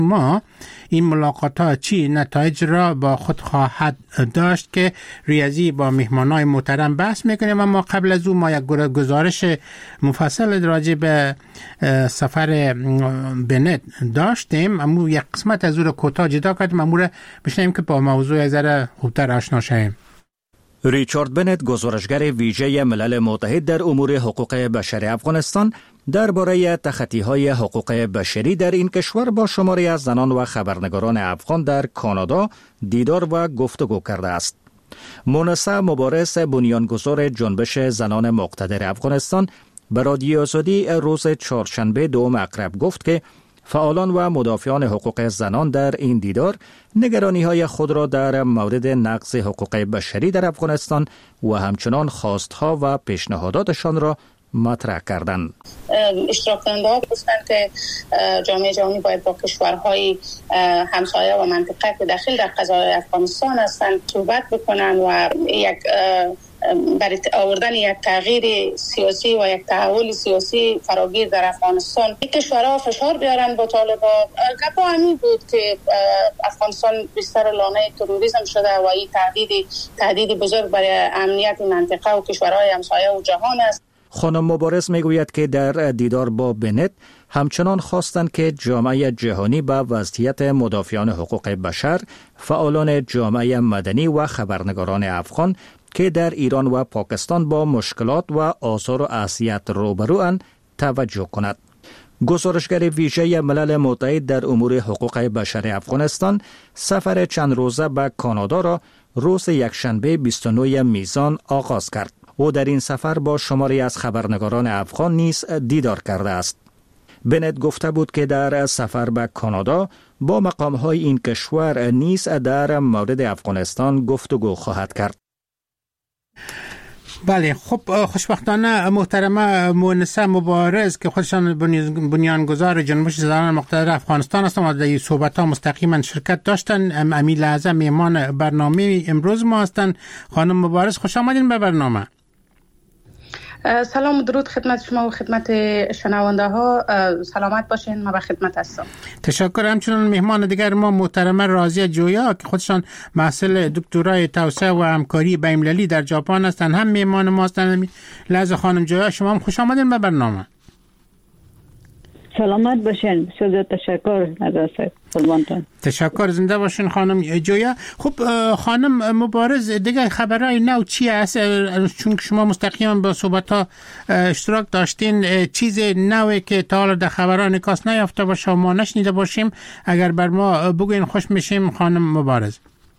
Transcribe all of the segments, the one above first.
ما این ملاقات ها چی نتایج را با خود خواهد داشت که ریاضی با مهمانای محترم بحث میکنیم. اما قبل از او ما یک گزارش مفصل راجع به سفر بنت داشتیم، اما یک قسمت از او را کوتاه جدا کردیم، اما را بشنیم که با موضوع از ذره خوبتر آشنا شویم. ریچارد بنت، گزارشگر ویژه ملل متحد در امور حقوق بشر افغانستان، درباره تخطی‌های حقوق بشری در این کشور با شماری از زنان و خبرنگاران افغان در کانادا دیدار و گفتگو کرده است. مونسا مبارز، بنیانگذار جنبش زنان مقتدر افغانستان، به رادیو آزادی روز چهارشنبه 2 اکتبر گفت که فعالان و مدافعان حقوق زنان در این دیدار نگرانی‌های خود را در مورد نقض حقوق بشری در افغانستان و همچنان خواستها و پیشنهاداتشان را مطرح کردند. اشتراک کننده‌ها گفتند که جامعه جهانی باید با کشورهای همسایه و منطقه که داخل در قضای افغانستان هستند صحبت بکنند و یک برای آوردن یک تغییر سیاسی و یک تحول سیاسی فراگیر در افغانستان این کشورها فشار بیارن با طالبان. گپا همین بود که افغانستان بستر لانه تروریسم شده و این تهدید بزرگ برای امنیت منطقه و کشورهای همسایه و جهان است. خانم مبارز میگوید که در دیدار با بنت همچنان خواستند که جامعه جهانی به وضعیت مدافعان حقوق بشر، فعالان جامعه مدنی و خبرنگاران افغان که در ایران و پاکستان با مشکلات و آثار و اذیت روبروند توجه کند. گزارشگر ویژه ملل متحد در امور حقوق بشر افغانستان سفر چند روزه به کانادا را روز یکشنبه 29 میزان آغاز کرد. او در این سفر با شماری از خبرنگاران افغان نیز دیدار کرده است. بنت گفته بود که در سفر به کانادا با مقام‌های این کشور نیز در مورد افغانستان گفتگو خواهد کرد. بله، خب خوشبختانه محترمه مونسا مبارز که خودشان بنیانگذار جنبش زنان مقتدر افغانستان هستند و در این صحبت‌ها مستقیما شرکت داشتن، امی لحظه میهمان برنامه امروز ما هستند. خانم مبارز خوش آمدین به برنامه. سلام و درود خدمت شما و خدمت شنونده ها. سلامت باشین، ما به خدمت هستم. تشکر. همچنان مهمان دیگر ما محترمه رازیه جویا که خودشان محصل دکترای توسعه و همکاری بین‌المللی در ژاپن هستند، هم مهمان ما هستند. لحظه خانم جویا شما هم خوش آمدین به برنامه. سلامت باشین. بسیار تشکر نظر قربانتون. تشکر، زنده باشین خانم جویا. خب خانم مبارز، دیگه خبرهای نو چی هست؟ چون شما مستقیما با صحبت‌ها اشتراک داشتین، چیز نوی که تا حالا در خبرها نکاس نیافته باشه و ما نشنیده باشیم اگر بر ما بگوین خوش میشیم خانم مبارز.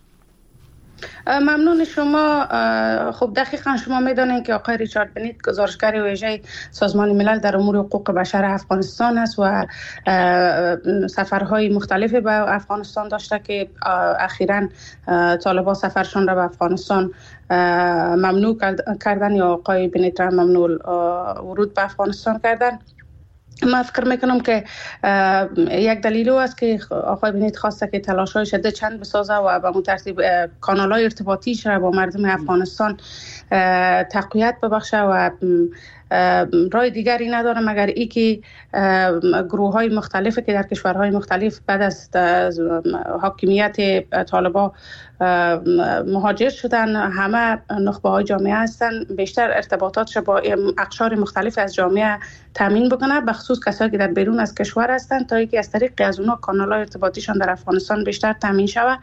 ممنون شما. خب دقیقا شما میدانید که آقای ریچارد بنت گزارشگر ویژه سازمان ملل در امور حقوق بشر افغانستان است و سفرهای مختلفی به افغانستان داشته که اخیراً طالبان سفرشان را به افغانستان ممنوع کردن یا آقای بنت را ممنوع ورود به افغانستان کردن. من فکر میکنم که یک دلیل است که آقای بنت خواسته که تلاش‌های شدید چند بسازه و به اون ترتیب کانال‌های ارتباطیش را با مردم افغانستان تقویت ببخشه و راه دیگری نداره مگر ای که گروه‌های مختلفی که در کشورهای مختلف بعد از حاکمیت طالبان مهاجر شدن، همه نخبه‌های جامعه هستن، بیشتر ارتباطاتش با اقشار مختلف از جامعه تامین بکنه، به خصوص کسایی که در بیرون از کشور هستند، تا اینکه از طریق از اونها کانال‌های ارتباطیشان در افغانستان بیشتر تامین شود.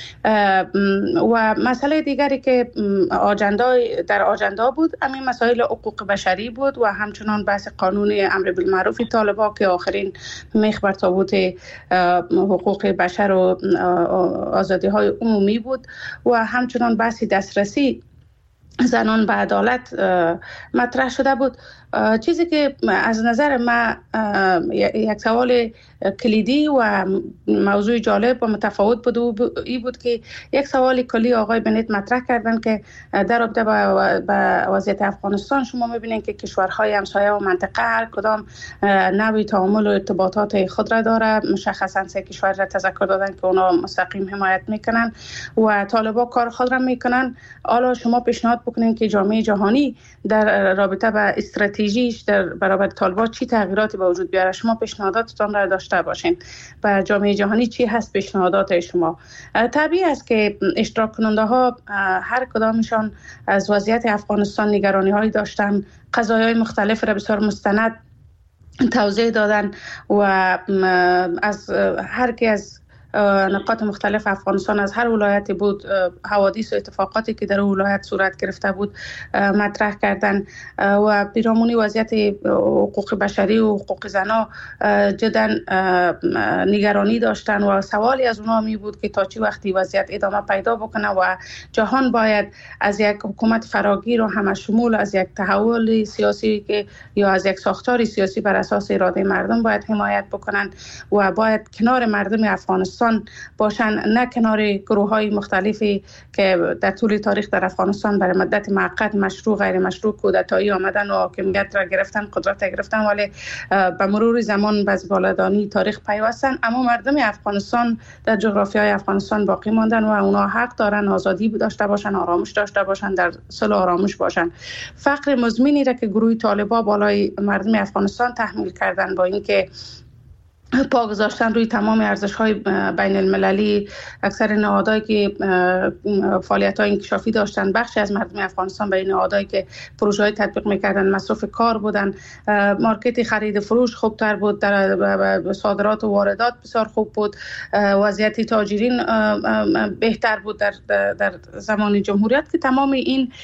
و مسئله دیگری که در آجندا بود همین مسائل حقوق بشری بود و همچنان بحث قانون امر بالمعروف طالبان که آخرین میخ بر تابوت حقوق بشر و آزادی‌های عمومی بود و همچنان بحث دسترسی زنان به عدالت مطرح شده بود. چیزی که از نظر من یک سوال کلیدی و موضوع جالب و متفاوت بود این بود که یک سوال کلی آقای بنت مطرح کردن که در رابطه با وضعیت افغانستان شما میبینید که کشورهای همسایه و منطقه هر کدام نوعی تعامل و ارتباطات خود را داره. مشخصا سه کشور را تذکر دادن که اونا مستقیم حمایت میکنن و طالبان کار خود را میکنن. حالا شما پیشنهاد بکنین که جامعه جهانی در رابطه با استراتژی استراتژیش در برابر طالبان چی تغییراتی به وجود بیاره. شما پیشنهاداتتان را داشته باشین و جامعه جهانی چی هست پیشنهادات شما. طبیعی است که اشتراک کننده ها هر کدامشان از وضعیت افغانستان نگرانی هایی داشتن، قضایای مختلف را بسیار مستند توضیح دادن و از هر کی از نقاط مختلف افغانستان از هر ولایتی بود حوادث و اتفاقاتی که در ولایت صورت گرفته بود مطرح کردن و پیرامون وضعیت حقوق بشری و حقوق زنان جدا نگرانی داشتن و سوالی از اونها می بود که تا چه وقتی وضعیت ادامه پیدا بکنه و جهان باید از یک حکومت فراگیر و همشمول، از یک تحول سیاسی که یا از یک ساختار سیاسی بر اساس اراده مردم باید حمایت بکنن و باید کنار مردم افغانستان باشن، نه کنار گروه‌های مختلفی که در طول تاریخ در افغانستان برای مدت موقت مشروع غیر مشروع کودتایی آمدن و حاکمیت را گرفتن، قدرت را گرفتن، ولی به مرور زمان به بالادانی تاریخ پیوستن. اما مردم افغانستان در جغرافیای افغانستان باقی ماندن و اونا حق دارن آزادی داشته باشن، آرامش داشته باشن، در صلح آرامش باشن. فقر مزمنی را که گروه طالبان بالای مردم افغانستان تحمیل کردن با اینکه پا گذاشتن روی تمام ارزش‌های بین المللی، اکثر نهادهایی که فعالیت‌های انکشافی داشتن، بخشی از مردم افغانستان به این نهادهایی که پروژه‌های تطبیق می‌کردن مصرف کار بودن، مارکت خرید فروش خوبتر بود، در صادرات و واردات بسیار خوب بود، وضعیت تاجرین بهتر بود در زمان جمهوریت، که تمام این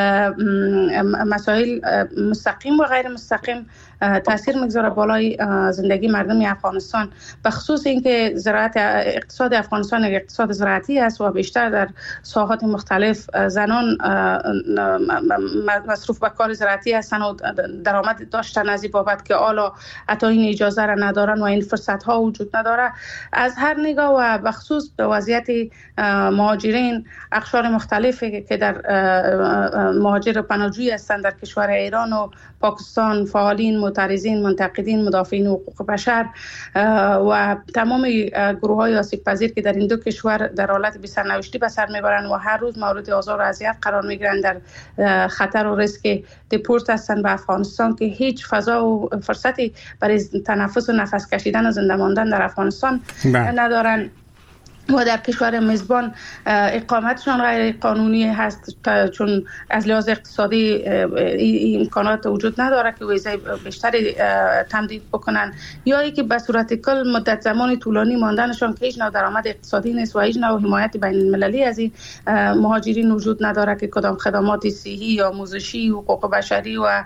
مسائل مستقیم و غیر مستقیم تاثیر میگذاره بالای زندگی مردم افغانستان، به خصوص اینکه اقتصاد افغانستان اقتصاد زراعتی است و بیشتر در ساحات مختلف زنان مصروف به کار زراعتی هستند و درآمد داشتن از این بابت که حالا حتی این اجازه را ندارن و این فرصت ها وجود نداره. از هر نگاه و به خصوص به وضعیت مهاجرین، اقشار مختلفی که در مهاجر پناهجویی هستند در کشور ایران و پاکستان، فعالین، معترضین، منتقدین، مدافعین حقوق بشر و تمام گروه‌های آسیب پذیر که در این دو کشور در حالت بی‌سرنوشتی به سر میبرند و هر روز مورد آزار و اذیت قرار میگیرند، در خطر و ریسک دپورت هستند به افغانستان که هیچ فضا و فرصتی برای تنفس و نفس کشیدن و زنده ماندن در افغانستان ندارند و در کشور میزبان اقامتشان غیر قانونی هست، چون از لحاظ اقتصادی امکانات وجود نداره که ویزای بیشتری تمدید بکنن، یا ای که به صورت کل مدت زمان طولانی ماندنشان که هیچ نوع درآمد اقتصادی نیست و هیچ نوع حمایت بین المللی از این مهاجرین وجود نداره که کدام خدمات صحی یا آموزشی، حقوق بشری و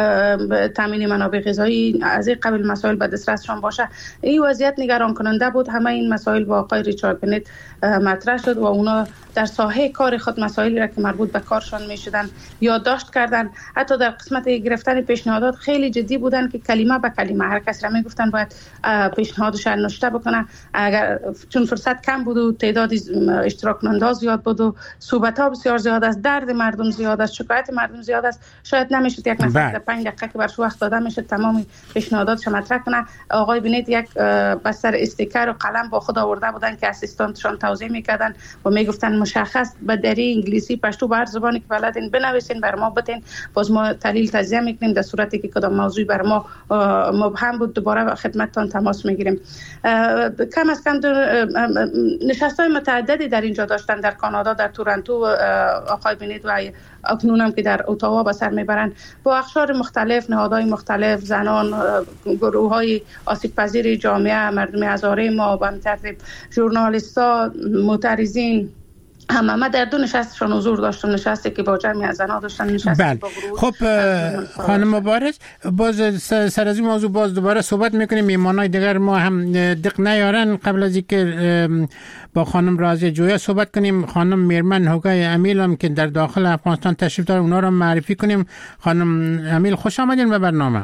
تامین منابع غذایی از این قبیل مسائل به دسترسشان باشه. این وضعیت نگران کننده بود. همه این مسائل با آقای ریچارد بنت مطرح شد و اونا در ساحه کار خود مسائلی را که مربوط به کارشان میشدن یادداشت کردن. حتی در قسمت گرفتن پیشنهادات خیلی جدی بودن که کلمه به کلمه هر کس را میگفتن باید پیشنهادش را نوشته بکنه، اگر چون فرصت کم بود و تعداد اشتراک کننده زیاد بود و صحبت ها بسیار زیاد است، درد مردم زیاد است، شکایت مردم زیاد است، شاید نمیشد یک نفر در 5 دقیقه که برش وقت داده میشد تمام پیشنهاداتش مطرح کنه. آقای بنت یک بستر استیکر و قلم با خود آورده بودن که اسیستانتشان توضیح میکردن و میگفتن مشخص به دری انگلیسی، پشتو، به هر زبانی که بلدین بنویسین بر ما بتین، باز ما تحلیل تجزیه میکنیم، در صورتی که کدام موضوعی بر ما مبهم بود دوباره خدمتتان تماس میگیریم. کم از کم نشست‌های متعددی در اینجا داشتن، در کانادا، در تورنتو آقای بنت و اکنون هم که در اتاوا به سر میبرن، با اقشار مختلف، نهادهای مختلف، زنان، گروه‌های آسیب پذیر جامعه، مردم هزاره ما، به ترتیب ژورنالیست‌ها، معترضین، همه در دو نشستشان حضور داشتن، نشستی که با جمعی از زنها داشتن، نشستی با گروه. خب خانم مبارز، باز سر از این موضوع باز دوباره صحبت میکنیم. میمانای دیگر ما هم دق نیارن. قبل از اینکه با خانم رازی جویا صحبت کنیم، خانم میرمن هوگای امیل هم که در داخل افغانستان تشریف دارن، اونا رو معرفی کنیم. خانم امیل خوش آمدین به برنامه.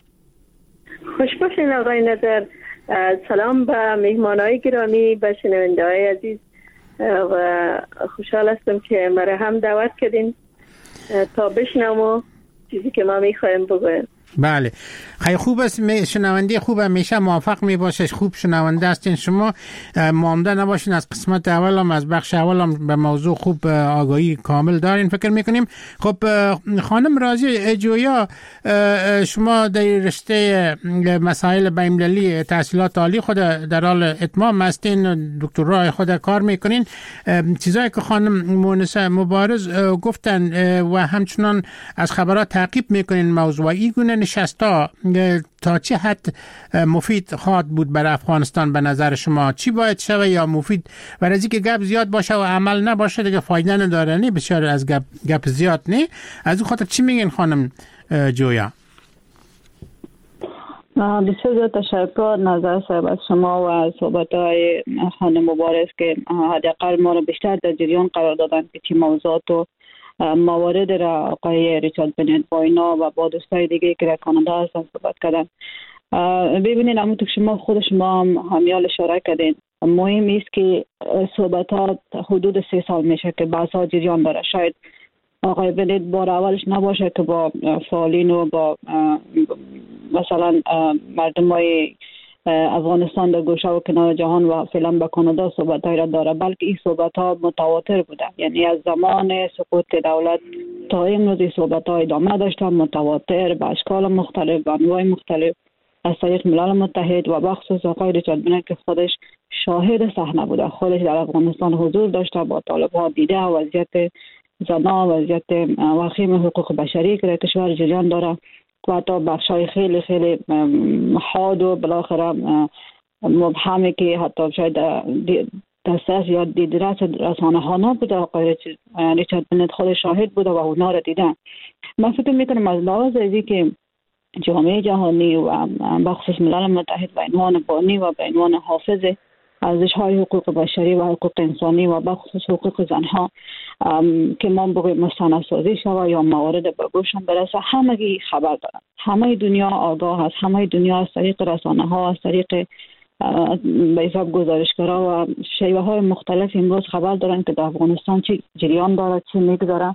خوش باشین آقای نظر. سلام به مهمانای گرامی، به شنونده‌های عزیز و خوشحال هستم که مرا هم دعوت کردین تا بشنوم چیزی که ما میخوایم بگویم. بله خیلی خوب است. شنونده خوب همیشه موافق می باشه. خوب شنونده هستین شما. مانده نباشین از قسمت اول هم از بخش اول هم به موضوع خوب آگاهی کامل دارین فکر میکنیم. خب خانم رازی جویا، شما در رشته مسائل بین‌المللی تحصیلات عالی خود در حال اتمام هستین، دکترای خود کار میکنین. چیزایی که خانم مونس مبارز گفتن و همچنان از خبرات تعقیب میکنین موضوعی گونه نشستا تا چه حد مفید خواهد بود برای افغانستان به نظر شما؟ چی باید شوه یا مفید؟ برای از اینکه گپ زیاد باشه و عمل نباشه دیگه فایده نداره. نه بسیار از گپ زیاد نه. از اون خاطر چی میگین خانم جویا؟ بسیار زیاد تشکر نظر صاحب از شما و از صحبت‌های خانم مبارز که حداقل ما رو بیشتر در جریان قرار دادن که چی موضوعات و موارد را آقای ریچارد بنت با اینا و با دوستای دیگه که در کانادا هستن صحبت کردن. ببینید همونطور که شما خود شما هم همیال اشاره کردین، مهم است که صحبتات حدود 3 سال میشه که بحث‌ها جریان داره. شاید آقای بنت بار اولش نباشه که با فعالین و با مثلا مردمای افغانستان در گوشه و کنار جهان و فعلا به کانادا صحبت‌های را داره، بلکه این صحبت‌ها متواتر بوده. یعنی از زمان سقوط دولت تا امروز این صحبت‌ها ادامه داشته، متواتر به اشکال مختلف، به انواع مختلف از طریق ملل متحد و بخصوص آقای ریچارد بنت که خودش شاهد صحنه بوده، خودش در افغانستان حضور داشته، با طالب‌ها دیده وضعیت زنان، وضعیت وخیم حقوق بشری که در کشور جریان داره و حتی بخشای خیلی خیلی حاد و بالاخره مبهمی که حتی شاید دسترس یا دیدرس رسانه ها نبوده. آقای ریچارد بنت خود شاهد بوده و اونا را دیدن. من فکر میکنم از لحاظ ازی که جامعه جهانی و بخصوص ملل متحد به عنوان بانی و به عنوان حافظ ارزش‌های حقوق بشری و حقوق انسانی و بخصوص حقوق زنها که ما بگویم مستندسازی شود یا موارد به گوشم برسه، همگی خبر دارن. همه دنیا آگاه است، همه دنیا از طریق رسانه ها، از طریق به حساب گزارشگرها و شیوه های مختلف امروز خبر دارن که در افغانستان چی جریان داره، چی میگذره.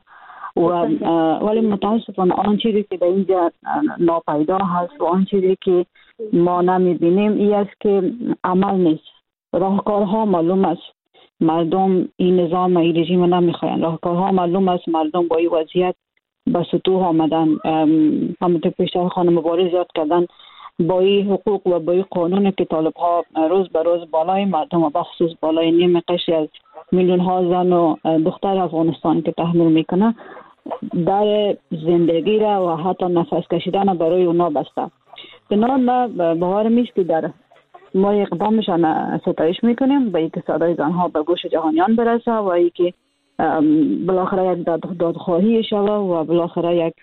ولی متاسفانه آن چیزی که در اینجا ناپیدا هست و آن چیزی که ما نمیبینیم این است که عمل نیست. راهکارها معلوم است، مردم این نظام این رژیم نمیخواین. راهکارها معلوم است، مردم با این وضعیت به سطوح آمدن. همونطور پیشتر خانم مبارز یاد کردن، با این حقوق و با این قانون که طالب ها روز به روز بالای مردم و بخصوص بالای نیم قشری از میلیون ها زن و دختر افغانستان که تحمل میکنه، در زندگی را و حتی نفس کشیدن برای اونا بسته. بنابراین ما باور میست که در ما اقدامشان ستایش میکنیم به اینکه صدای زنها به گوش جهانیان برسه و اینکه بالاخره یک دادخواهی شود و بالاخره یک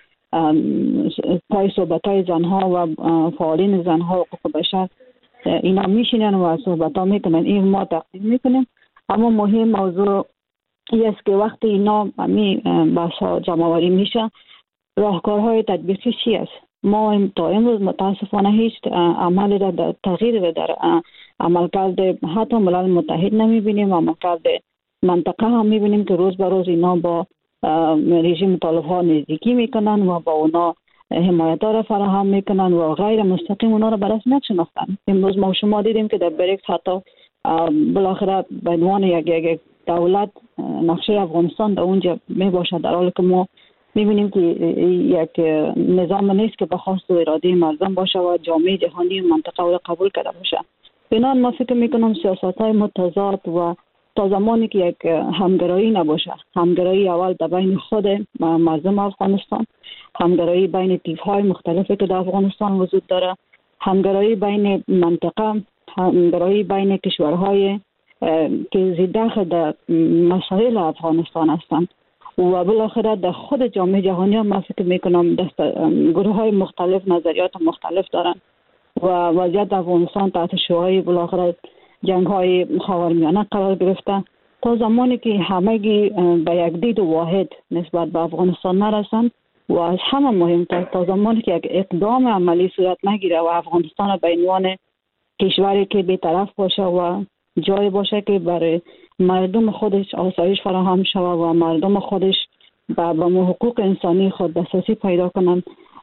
پای صحبتای زنها و فعالین زنها و حقوق بشر اینا میشینن و صحبت‌ها میکنن. این ما تقدیم میکنیم. اما مهم موضوع این است که وقتی اینا بحث‌ها جمع‌آوری میشه، راهکارهای تطبیقی چی است؟ ما تا امروز متاسفانه هیچ عملی در تغییر در عملکرد حتی ملل متحد نمیبینیم. عملکرد منطقه هم میبینیم که روز به روز اینا با رژیم طالب ها نزدیکی میکنن و با اونا حمایت‌ها را فراهم میکنن و غیر مستقیم اونا را به رسمیت شناختن. امروز ما شما دیدیم که در بریکس حتی بالاخره به عنوان یک دولت نقشه افغانستان در اونجا میباشد، در حالی که ما میبینیم که یک نظام نیست که به خواست و اراده مردم باشه و جامعه جهانی منطقه را قبول کرده باشه. بنابراین ما فکر میکنم سیاست‌های متضاد و تا زمانی که یک همگرایی نباشه، همگرایی اول در بین خود مردم افغانستان، همگرایی بین طیف‌های مختلفی که در افغانستان وجود داره، همگرایی بین منطقه، همگرایی بین کشورهای که زیده در مسائل افغانستان هستند و بالاخره در خود جامعه جهانی هم من فکر میکنم گروه های مختلف نظریات مختلف دارن و وضعیت افغانستان تحت شعاع بالاخره جنگ های خاورمیانه قرار گرفته. تا زمانی که همگی به یک دید واحد نسبت به افغانستان نرسند و از همه مهمتر تا زمانی که یک اقدام عملی صورت نگیره و افغانستان به عنوان کشوری که بی‌طرف باشه و جای باشه که برای مردم خودش آسایش فراهم شود و مردم خودش به حقوق انسانی خود دسترسی پیدا کنند،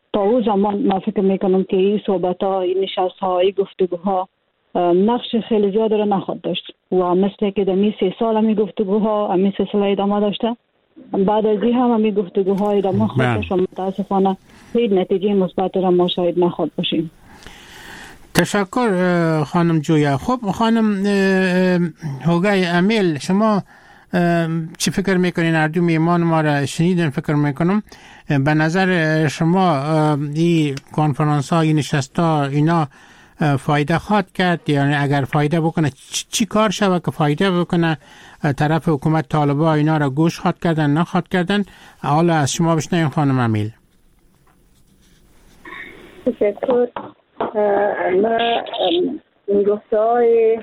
تا او زمان من فکر میکنم که این صحبت ها، این نشست ها، این گفتگوها نقش خیلی زیاد را نخواهد داشت و مثل که در 3 سال همی گفتگوها همی سلسله ادامه داشته، بعد از این هم همی گفتگوها ادامه خواهد داشت و متاسفانه هیچ نتیجه مثبت را ما شاید نخواهد باشیم. تشکر خانم جویا. خب خانم هوگای امیل، شما چی فکر میکنین؟ اردو میمان ما را شنیدن فکر میکنم. به نظر شما این کنفرانس ها، این نشست ها اینا فایده خواهد کرد؟ یعنی اگر فایده بکنه چی کار شود که فایده بکنه؟ طرف حکومت طالبا اینا را گوش خواهد کردن نخواهد کردن؟ حالا از شما بشنویم خانم امیل. تشکر. ما گفته های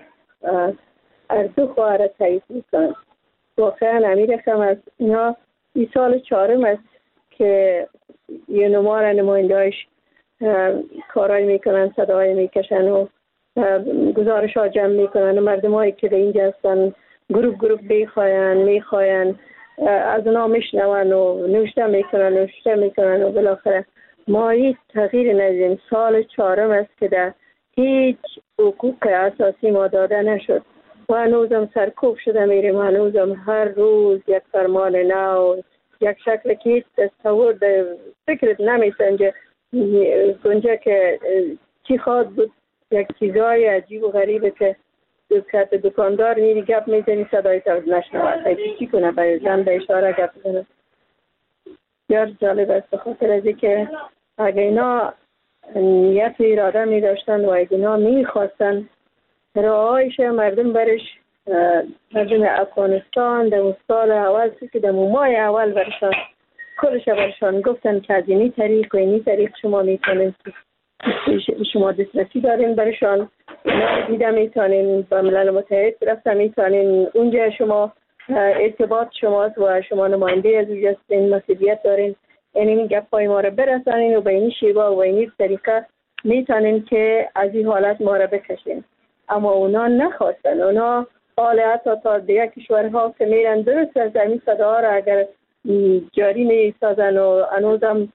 اردو خواهر تایید میکنم. واقعا امیرشم از اینا این سال 4 است که یه نمار نمایندهاش کارای میکنن، صدای میکشن و گزارش ها جمع میکنن و مردم هایی که در اینجا هستن گروپ میخواین از اونا میشنون و نوشته میکنن و بالاخره ما هیچ تغییر ندیدیم. سال 4 است که در هیچ حقوق اساسی ما داده نشد و هنوزم سرکوب شده میریم. هنوزم هر روز یک فرمان نو، یک شکل که هیچ تصور فکرت نمیسنجه گنجه که چی خواد بود. یک چیزای عجیب و غریبه که دکاندار میری گپ میزنی صدای تا نشنوه، چی کنه؟ به زن به اشاره گپ بزنه. بسیار جالب است به خاطر از که اگه اینا نیت اراده می داشتن و اگه اینا می خواستن راهایش مردم برش، مردم افغانستان در سال اول که در ماه اول برشان کلش برشان گفتن که از اینی طریق و اینی طریق شما میتونین، شما دسترسی دارین برشان، دیده میتونین با ملل متحد رفتن، میتونین اونجا شما ارتباط شماست و شما نماینده از اونجا این مسئولیت دارین، این گپای ما را برسانین و به این شیوه و این طریقه میتونین که از این حالت ما را بکشین. اما اونا نخواستن. اونا حالت تا دیگه کشورها که میرن درست از این صدا را اگر جاری میسازن و هنوزم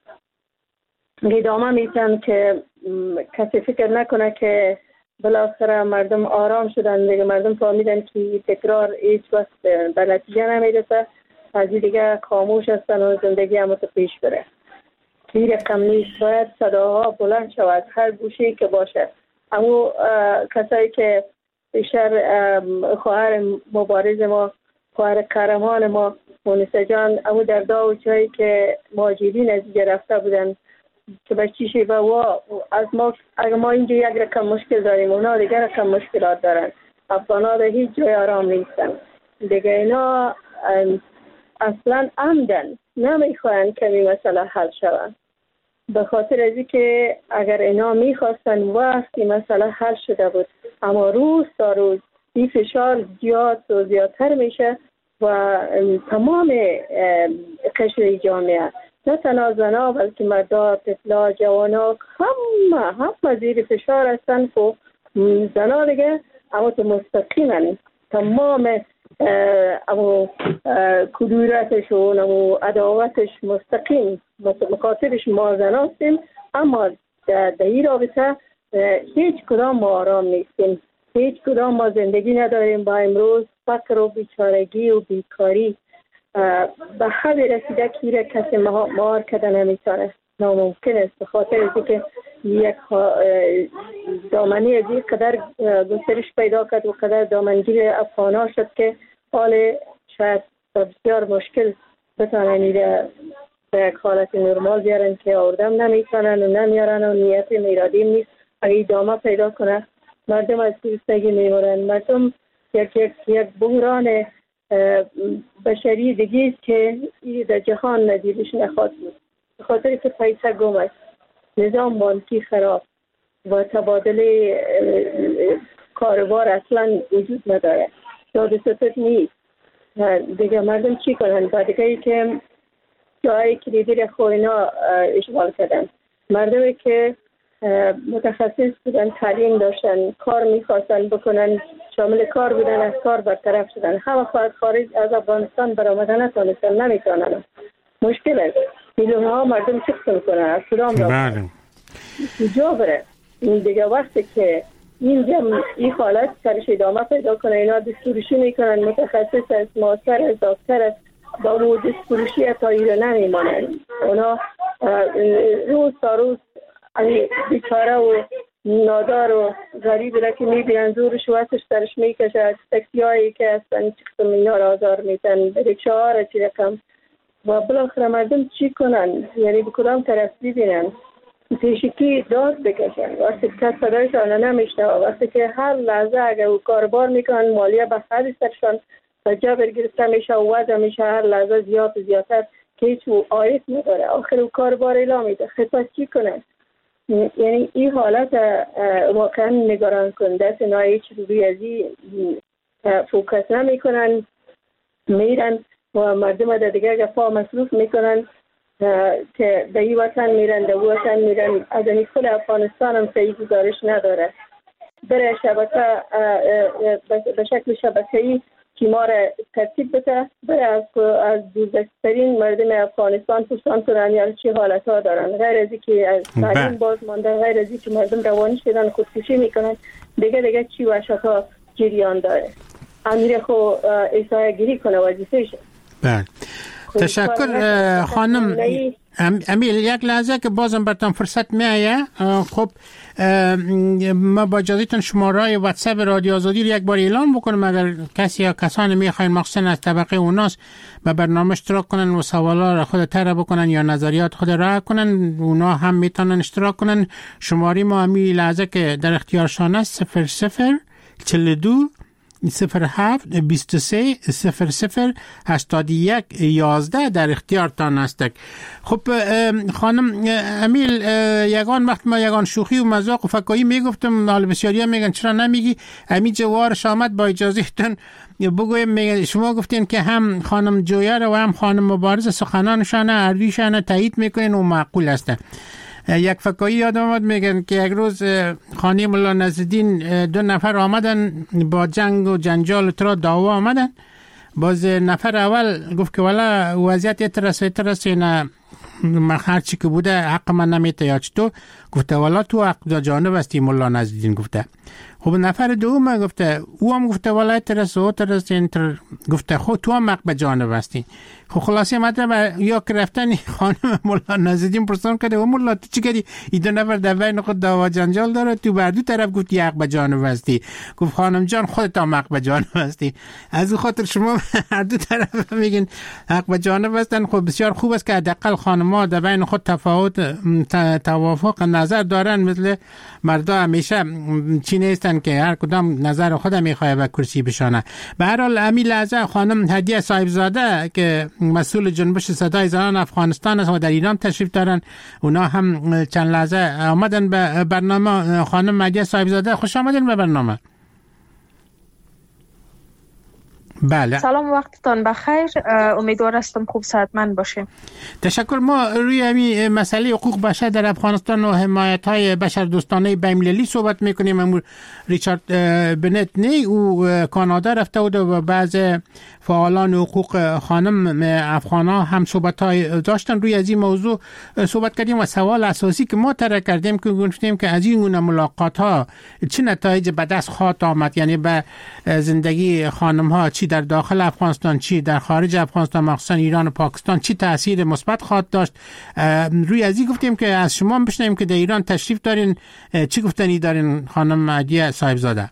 ادامه میتن که کسی فکر نکنه که بالاخره مردم آرام شدن دیگه. مردم فهمیدن که تکرار هیچ وقت به نتیجه نمیرسه، از دیگه خاموش هستن و زندگی هم پیش بره. این رقم نیست، باید صداها بلند شود هر گوشه‌ای که باشه. اما کسایی که بیشتر خواهر مبارز ما، خواهر قهرمان ما مونسه جان، اما در داو جایی که مهاجرین از اینجا رفته بودن که به چی شیبه و از ما، اگر ما اینجا یک رقم مشکل داریم اونا دیگر رقم مشکلات دارن. افغان‌ها در هیچ جای آرام نیستن دیگه. اینا اصلا عمدن نمیخواین که این مسئله حل شود، به خاطر از که اگر اینا میخواستن وقتی مسئله حل شده بود. اما روز تا روز این فشار زیاد و زیادتر میشه و تمام قشر جامعه، نه تنها زنها بلکه مردا، طفلا، جوانا، همه زیر فشار هستن. و زنها دیگه اما تو مستقیما تمام اما کدورتشون و عداوتش مستقیم مخاطبش ما زن هستیم. اما در این رابطه هیچ کدام ما آرام نیستیم، هیچ کدام ما زندگی نداریم. با امروز فقر و بیچارگی و بیکاری به حد رسیده که کسی مهار کده نمیتونه، ناممکن است. به خاطر از که یک دامنی از این قدر گسترش پیدا کرد و قدر دامنگیر افغان‌ها شد که حال شاید بسیار مشکل بتانن ایره به یک حالت نرمال بیارن که آوردم نمیتونن و نمیارن و نیت میرادیم نیست. اگه دامه پیدا کنه مردم از گرسنگی میمورن. مردم یک بحران بشری دیگه است که در جهان ندیدش نخواهد بود، به خاطر که پیسه گم است، نظام بانکی خراب و تبادل کاروبار اصلا وجود نداره، داد ستد نیست دیگه. مردم چی کنن؟ بعد دیگه که جای کلیدی خوینا اشغال کردن، مردمی که متخصص بودن، تعلیم داشتن، کار میخواستن بکنن، شامل کار بودن، از کار برطرف شدن. همه خواهد خارج از افغانستان برآمدن نتونستن، نمیتونن. مشکل است. میلیون ها مردم چه کنه از کدام را کجا بره؟ این دیگه وقتی که این حالت سرش ادامه پیدا کنه، اینا دستورشی میکنن، متخصص است، ماستر است، دکتر است، با اون دستورشی اتایی رو نمیمانن. اونا روز تا روز بیچاره و نادار و غریب را که میبینن زورش و وقتش سرش میکشه، تکسی هایی که هستن چه قسم اینا را آزار میتن، رکشه ها را چی رقم، و بالاخره مردم چی کنن؟ یعنی به کدام طرف ببینن؟ پیشکی داد بکشن. وقتی که صدایشان نمیشنه، وقتی که هر لحظه اگر او کاربار میکنن مالیه به خرج سرشان و جبر گرفته میشه و وضع میشه هر لحظه زیادتر که هیچ آیت نداره. آخر او کاربار اعلام میده، خب پس چی کنن؟ یعنی این حالت واقعا نگران کننده است. اینا هیچ روی ازی فوکس نمیکنن، میرن و مردم در دیگه گفا مصروف میکنن که به این وطن میرن، در وطن میرن. از این کل افغانستان هم صحیح گزارش نداره. برای شبکه به شکل شبکه‌ای تیمار ترتیب بده، برای از دوزدسترین مردم افغانستان پرسان کنن یا چه حالت ها دارن، غیر از که از تعلیم باز ماندن، غیر از که مردم روانی شدن خودکشی میکنن، دیگه چی وحشت ها جریان داره. امیر خو ایسای گیری کنه وظیفه شه. بله تشکر خانم امیل. یک لحظه که بازم براتون فرصت میایه. خب ما با اجازهتون شماره واتساپ رادیو آزادی رو یک بار اعلان بکنم، اگر کسی یا کسانی میخواین مخصوصا از طبقه اوناس به برنامه اشتراک کنن و سوالا را خود طرح بکنن یا نظریات خود را کنن، اونا هم میتونن اشتراک کنن. شماره ما همین لحظه که در اختیارشان است 0042 07 23 00 81 11 در اختیارتان است. خب خانم امیل، یگان وقت ما یگان شوخی و مذاق و فکایی میگفتم، حال بسیاری ها میگن چرا نمیگی امی جوارش آمد، با اجازهتون بگویم. شما گفتین که هم خانم جویر و هم خانم مبارز سخنانشان اردویشان تایید میکنین و معقول هستن. یک فکایی یادم آمد میگن که یک روز خانه مولا نصرالدین 2 نفر آمدن با جنگ و جنجال ترا دعوا آمدن. باز نفر اول گفت که والا وضعیت اترس نه هرچی که بوده حق من نمیته یا چطور. گفته والا تو حق جانب هستی مولا نصرالدین. گفته خب نفر دوم گفته او هم گفته والا اترس گفته خب تو هم حق به جانب هستی. خب خلاصه مطلب یا که رفتن خانم مولا نصرالدین پرسان کرده و مولا تو چی کردی؟ این 2 نفر در بین خود دعوا جنجال داره، تو بر دو طرف گفتی حق به جانب هستی. گفت خانم جان خودت هم حق به جانب هستی. از اون خاطر شما هر دو طرف میگین حق به جانب هستن. خب بسیار خوب است که حداقل خانم‌ها در بین خود توافق نظر دارن، مثل مردا همیشه چی نیستن که هر کدام نظر خود میخواد به کرسی بشانه. به هر حال امی لحظه خانم هدیه صاحبزاده که مسئول جنبش صدای زنان افغانستان است و در ایران تشریف دارن، اونا هم چند لحظه آمدن به برنامه. خانم هدیه صاحبزاده خوش آمدین به برنامه. بله سلام، وقتتان بخیر. امیدوار هستم خوب صحتمند باشیم. تشکر. ما روی همین مسئله حقوق بشر در افغانستان و حمایت های بشر دوستانه بین‌المللی صحبت میکنیم. امروز ریچارد بنت نی او کانادا رفته بود و بعض فعالان حقوق خانم افغانا هم صحبت های داشتن. روی از این موضوع صحبت کردیم و سوال اساسی که ما طرح کردیم که گفتیم که از این ملاقات ها چه نتایج به دست خواهد آمد، یعنی به زندگی خانم ها چی در داخل افغانستان چی در خارج افغانستان مخصوصا ایران و پاکستان چی تاثیر مثبت خواهد داشت. روی از این گفتیم که از شما بشنویم که در ایران تشریف دارین، چی گفتنی دارین خانم هدیه صاحبزاده؟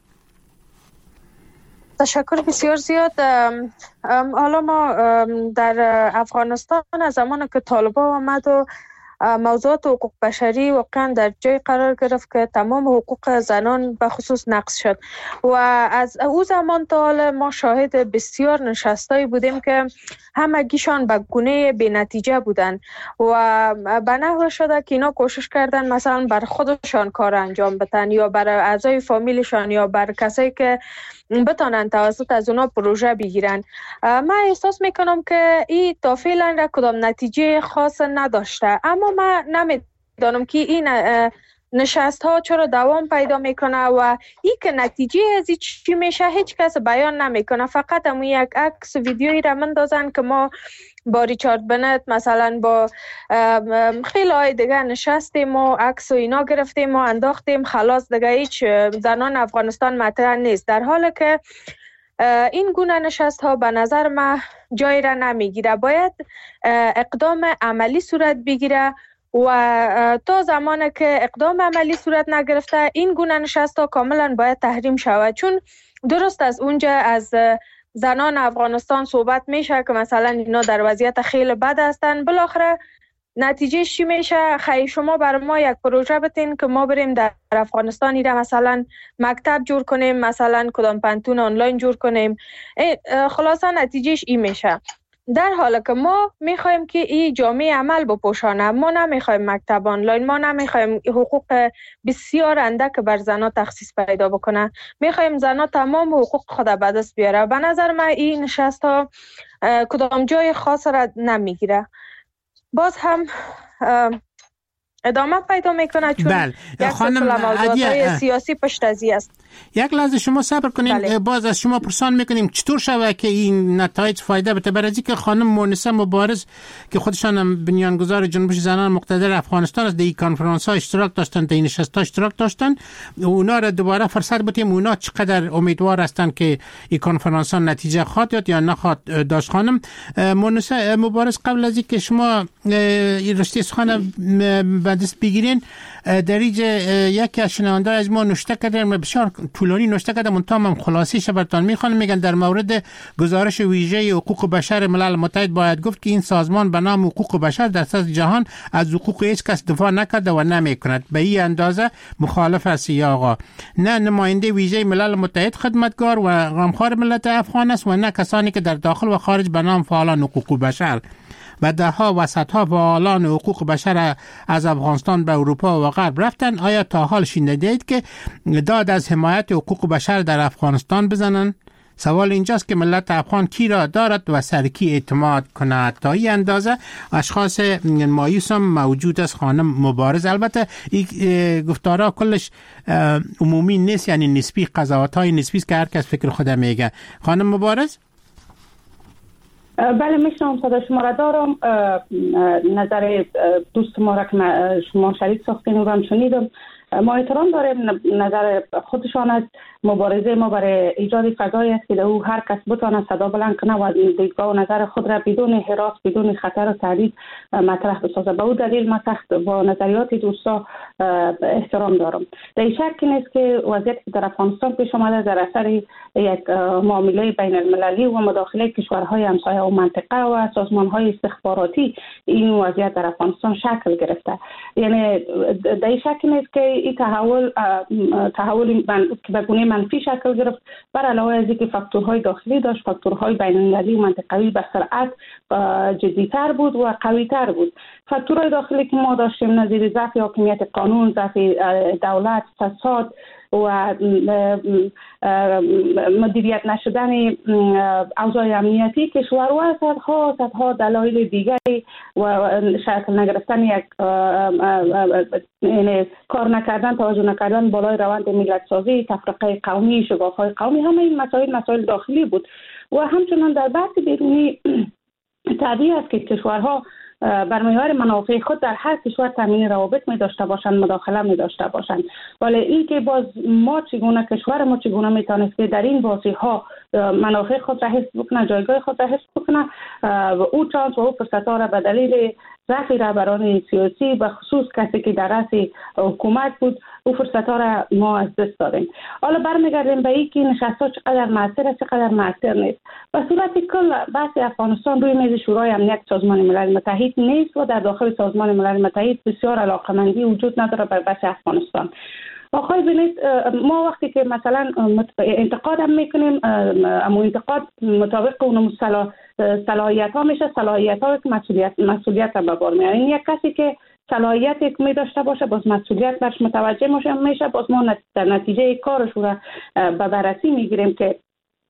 تشکر بسیار زیاد. حالا ما در افغانستان از زمان که طالبان آمد و موضوعات حقوق بشری واقعا در جای قرار گرفت که تمام حقوق زنان به خصوص نقض شد و از او زمان تا حال ما شاهد بسیار نشستایی بودیم که همگیشان به گونه بی نتیجه بودن و به نحو شده که اینا کوشش کردن مثلا بر خودشان کار انجام بدن یا بر اعضای فامیلشان یا بر کسایی که بتانن توسط از اونا پروژه بگیرن. من احساس میکنم که این تا فعلا را کدام نتیجه خاص نداشته، اما من نمیدانم که این نشست ها چرا دوام پیدا میکنه و این که نتیجه از چی میشه هیچ کس بیان نمیکنه. فقط همون یک عکس ویدیویی را مندازن که ما با ریچارد بنت مثلا با خیلی های دیگه نشستیم و عکس و اینا گرفتیم و انداختیم، خلاص دیگه هیچ زنان افغانستان مطرح نیست، در حالی که این گونه نشست ها به نظر من جای را نمیگیره. باید اقدام عملی صورت بگیره و تا زمانی که اقدام عملی صورت نگرفته این گونه نشست ها کاملا باید تحریم شود. چون درست از اونجا از زنان افغانستان صحبت میشه که مثلا اینا در وضعیت خیلی بد هستن، بالاخره نتیجه چی میشه؟ خیلی شما بر ما یک پروژه بتین که ما بریم در افغانستان ایره مثلا مکتب جور کنیم، مثلا کدام پنتون آنلاین جور کنیم، خلاصا نتیجهش این میشه. در حالی که ما میخوایم که این جامعه عمل بپوشانه، ما نمیخوایم مکتب آنلاین، ما نمیخوایم حقوق بسیار اندک بر زنها تخصیص پیدا بکنه، میخوایم زنها تمام حقوق خود به دست بیاره. به نظر من این نشست ها کدام جای خاص را نمیگیره، باز هم ادامه پیدا میکنه چون بله. یک سلسله موضوعات سیاسی پشت ازی است. یک لحظه شما صبر کنیم. بله. باز از شما پرسان میکنیم چطور شود که این نتایج فایده بده. برای اینکه خانم مونسه مبارز که خودشان هم بنیانگذار جنبش زنان مقتدر افغانستان است، در این کنفرانس ها اشتراک داشتن، در این نشست ها اشتراک داشتن، اونا را دوباره فرصت بدیم اونا چقدر امیدوار هستند که این کنفرانس ها نتیجه خواهد داد یا نخواهد داشت. خانم مونسه مبارز، قبل از اینکه شما این رشته سخن به دست بگیرین، در یکی از شنونده‌ها از ما نوشته کردن، بسیار طولانی نوشته کردن، منتها خلاصیش براتون میخوام. میگن در مورد گزارش ویژه حقوق بشر ملل متحد باید گفت که این سازمان به نام حقوق بشر در سطح جهان از حقوق هیچ کس دفاع نکرده و نمیکند. به این اندازه مخالف است یا آقا نه نماینده ویژه ملل متحد خدمتگار و غمخوار ملت افغان است و نه کسانی که در داخل و خارج به نام فعالان حقوق بشر و دهها و صدها فعالان حقوق بشر از افغانستان به اروپا و غرب رفتن. آیا تا حال شنیدید که داد از حمایت حقوق بشر در افغانستان بزنن؟ سوال اینجاست که ملت افغان کی را دارد و سر کی اعتماد کند. تا این اندازه اشخاص مایوس هم موجود است. خانم مبارز، البته این گفتارها کلش عمومی نیست، یعنی نسبی، قضاوت‌های نسبی است که هر کس فکر خود میگه. خانم مبارز. بله میشنم صدا شما را دارم. نظر دوست ما را که شما شریک ساختین و هم شنیدم، ما احترام داریم. نظر خودشان از مبارزه ما برای ایجاد فضایی است که در او هر کس بتواند صدا بلند کنه و دیدگاه و نظر خود را بدون هراس، بدون خطر و تهدید مطرح بسازه. به او دلیل ما سخت با نظریات دوستا احترام دارم. در شک نیست که وضعیتی در افغانستان پیش آمده در اثر یک معامله بین المللی و مداخله کشورهای همسایه و منطقه و سازمانهای استخباراتی این وضعیت در افغانستان شکل گرفته. یعنی در شک نیست که این تحول به گونه منفی شکل گرفت، بر علاوه از اینکه فاکتورهای داخلی داشت، فاکتورهای بین‌المللی و منطقوی به سرعت جدی‌تر بود و قوی‌تر بود. فاکتورهای داخلی که ما داشتیم نظیر ضعف حاکمیت قانون، ضعف دولت، فساد و مدیریت نشدن اوضاع امنیتی کشور و صدها دلایل دیگری و شکل نگرفتن یک کار نکردن، توجه نکردن بالای روند ملت سازی، تفرقه قومی، شگاف‌های قومی، همه این مسائل داخلی بود. و همچنان در بحث بیرونی طبیعی است که کشورها بر محور منافع خود در هر کشور تامین روابط می داشته باشند، مداخله می داشته باشند. ولی این که باز کشور ما چگونه می توانست که در این بازی ها منافع خود را حفظ بکنه، جایگاه خود را حفظ بکنه و او چانس و او فرصت ها را به دلیل ضعف رهبران سیاسی و خصوص کسی که در رأس حکومت بود، او فرصت ها را ما از دست دادیم. حالا برمیگردیم به اینکه نشست‌ها چقدر مؤثر است، چقدر مؤثر نیست. به صورت کل بحث افغانستان روی میز شورای امنیت سازمان ملل متحد نیست و در داخل سازمان ملل متحد بسیار علاقمندی وجود نداره بر بحث افغانستان. آخه ببینید، ما وقتی که مثلا انتقاد هم میکنیم، اما انتقاد مطابق اون صلاحیت ها میشه، صلاحیت ها که مسئولیت را به بار میاره. این یک کسی که صلاحیتی که می داشته باشه باز مسئولیت برش متوجه میشه، باز ما در نتیجه کارش را به بررسی میگیریم که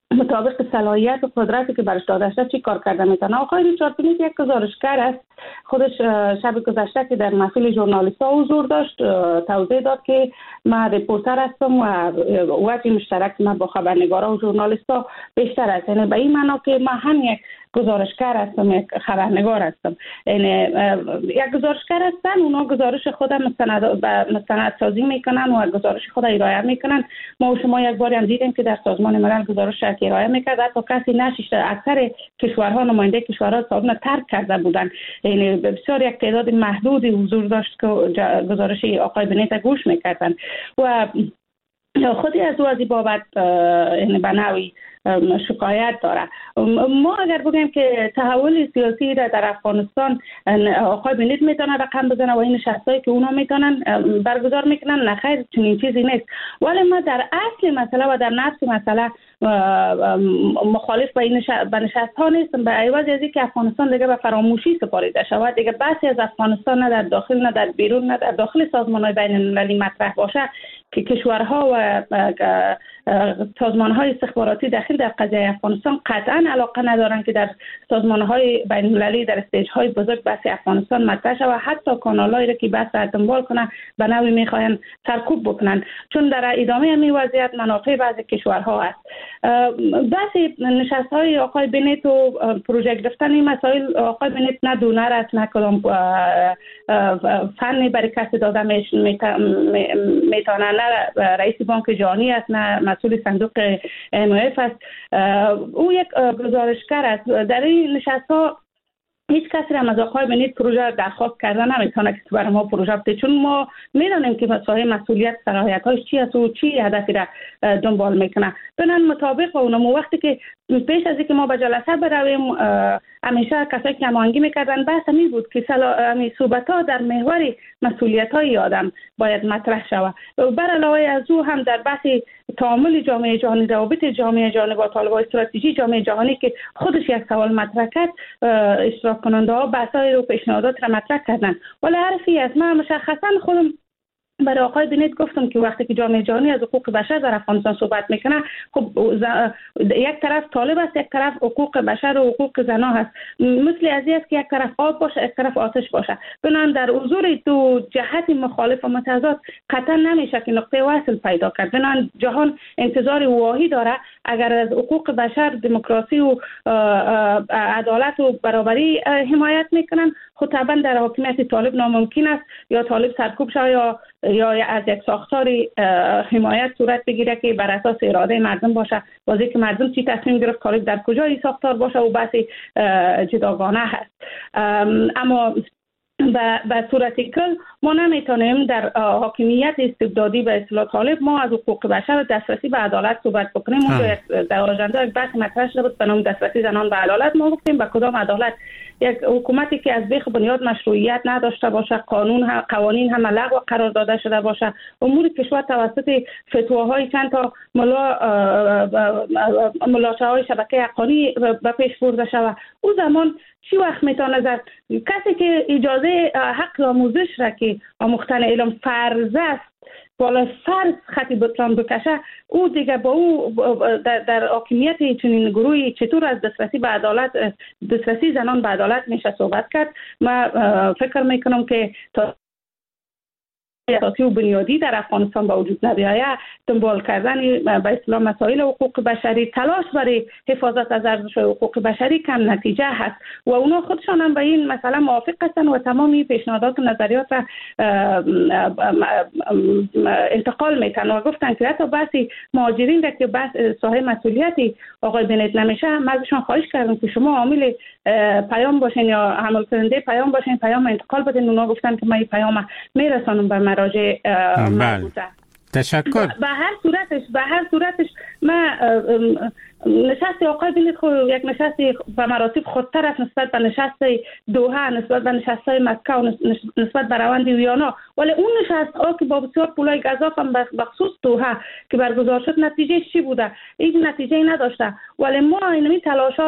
مطابق صلاحیت و قدرتی که برش داده شده چی کار کرده میتونه. آقای ریچارد بنیت یک گزارشگر است. خودش شب گذشته که در محفل ژورنالیست‌ها حضور داشت توضیح داد که من رپورتر هستم و وجه مشترک من با خبرنگارا و ژورنالیست‌ها بیشتر است. یعنی به این معنا که من هم یک گزارشگر هستم، یک خبرنگار هستم. یعنی یک گزارشگر هستن، اونا گزارش خود مستند سازی میکنن و گزارش خود ارائه میکنن. ما و شما یک باری هم دیدیم که در سازمان ملل گزارش ارائه میکرد، حتی کسی نشیشته. اکثر کشورها نماینده کشورها سازمان ترک کرده بودن. یعنی بسیار یک تعداد محدودی حضور داشت که گزارش آقای بنیت گوش میکردن و خودی از او از این بابت یعنی به نوعی شکایت داره. ما اگر بگیم که تحول سیاسی در افغانستان آقای بنیت میتونه رقم بزنه و این نشستایی که اونا میتونن برگزار میکنن، نه خیر، چنین چیزی نیست. ولی ما در اصل مسئله و در نفس مسئله مخالف به نشست ها نیستم، به عوض از اینکه افغانستان دیگه به فراموشی سپاریده شود. دیگه بحثی از افغانستان نه در داخل نه در بیرون نه در داخل سازمان‌های بین المللی مطرح باشه که کشورها و سازمان‌های استخباراتی داخل در قضیه افغانستان قطعا علاقه ندارن که در سازمان‌های بین المللی در استیج‌های بزرگ بحث افغانستان مطرح شود. حتی کانالایی را که بحث را دنبال کنن به نوعی می‌خواهند سرکوب بکنن، چون در ادامه این وضعیت منافع بعضی کشورها است. بحث نشست‌های آقای بنیت و پروژه گرفتن این مسائل، آقای بنیت نه دونر است نه کدام فنی برای کسی داده میتونه، نه رئیس بانک جهانی است نه مسئول صندوق MMF است. او یک گزارشگر است. در این نشست‌ها هیچ کسی هم از آقای بنیت پروژه درخواست کرده نمیتونه که برای ما پروژه بده، چون ما میدونیم که مسئولیت صلاحیت‌هاش چی است و چی هدفی را دنبال میکنه. بنابراین مطابق با اونم وقتی که پیش از اینکه ما به جلسه برویم همیشه کسایی که هماهنگی میکردن بحث همین بود که صحبت‌ها در محور مسئولیت‌های آدم باید مطرح شود. بر علاوه از او هم در بحث تعامل جامعه جهانی، روابط جامعه جهانی با طالبان، استراتژی جامعه جهانی که خودش یک سوال مطرح کرد، اشتراک کننده ها بحث‌های رو پیشنهادات را مطرح کردن. ولی حرفی از من مشخصا خودم برای آقای بنیت گفتم که وقتی که جامعه جهانی از حقوق بشر در افغانستان صحبت میکنه، خب یک طرف طالب است، یک طرف حقوق بشر و حقوق زنا هست. مثل از این است که یک طرف آب باشه یک طرف آتش باشه. بنابراین در حضور دو جهت مخالف و متضاد قطعا نمیشه که نقطه وصل پیدا کرد. بنابراین جهان انتظار واهی داره اگر از حقوق بشر، دموکراسی و عدالت و برابری حمایت میکنن، خود طبعا در حاکمیت طالب ناممکن است یا طالب سرکوب شود یا از یک ساختاری حمایت صورت بگیره که بر اساس اراده مردم باشه. بازی که مردم چی تصمیم گرفت، طالب در کجای ساختار باشه و بحث جداگانه هست. اما به صورت کل ما نمیتونیم در حاکمیت استبدادی به اصطلاح طالب ما از حقوق بشر و دسترسی به عدالت صحبت بکنیم. در آژانده یک بحث مطرح شده بود به نام دسترسی زنان به عدالت. ما گفتیم به کدام عدالت؟ یک حکومتی که از بیخ بنیاد مشروعیت نداشته باشه، قوانین هم لغو قرار داده شده باشه، امور کشور توسط فتواهای چند تا ملاچه‌های شبکه حقانی به پیش برده شود، او زمان چی وقت میتونه زد؟ کسی که اجازه حق آموزش را که آموختن علم فرض است بالا فرض خطی بطلان بکشه، او دیگه با او در حاکمیت چنین گروهی چطور از دسترسی به عدالت، دسترسی زنان به عدالت میشه صحبت کرد؟ ما فکر میکنم که تا اساسی و بنیادی در افغانستان با وجود نمیآید، دنبال کردن به اصطلاح مسائل حقوق بشری، تلاش برای حفاظت از ارزش حقوق بشری کم نتیجه هست و اونا خودشان هم به این مسئله موافق هستند و تمامی پیشنهادات و نظریات را انتقال میتن و گفتن که حتی بحثی مهاجرین را که بحث صاحب مسئولیتی آقای بنیت نمیشه، من ازشان خواهش کردم که شما عامل پیام باشین یا حمل کننده پیام باشین، پیام انتقال بدین. اونا گفتن که من این پیام میرسانم به مراجع مربوطه. تشکر. به هر صورتش من نشست آقای بنیت یک نشست به مراتب خودتر است نسبت به نشست دوحه، نسبت به نشست مکه و نسبت به روند ویانا، ولی اون نشست ها که با بسیار پولای گزاف هم بخصوص دوحه که برگزار شد نتیجه چی بوده؟ هیچ نتیجه نداشته. ولی ما اینمی تلاش ها را